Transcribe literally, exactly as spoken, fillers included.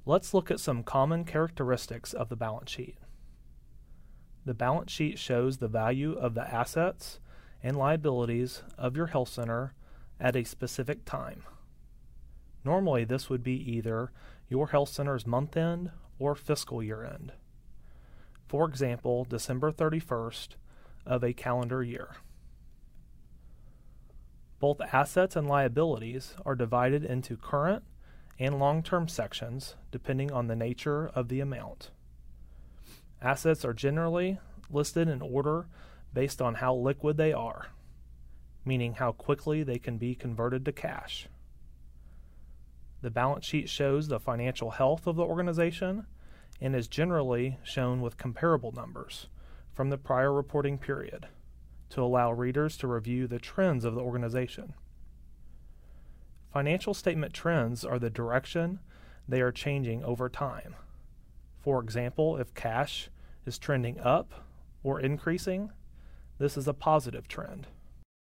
Let's look at some common characteristics of the balance sheet. The balance sheet shows the value of the assets and liabilities of your health center at a specific time. Normally, this would be either your health center's month end or fiscal year end. For example, December thirty-first of a calendar year. Both assets and liabilities are divided into current and long-term sections depending on the nature of the amount. Assets are generally listed in order based on how liquid they are, meaning how quickly they can be converted to cash. The balance sheet shows the financial health of the organization and is generally shown with comparable numbers from the prior reporting period to allow readers to review the trends of the organization. Financial statement trends are the direction they are changing over time. For example, if cash is trending up or increasing, this is a positive trend.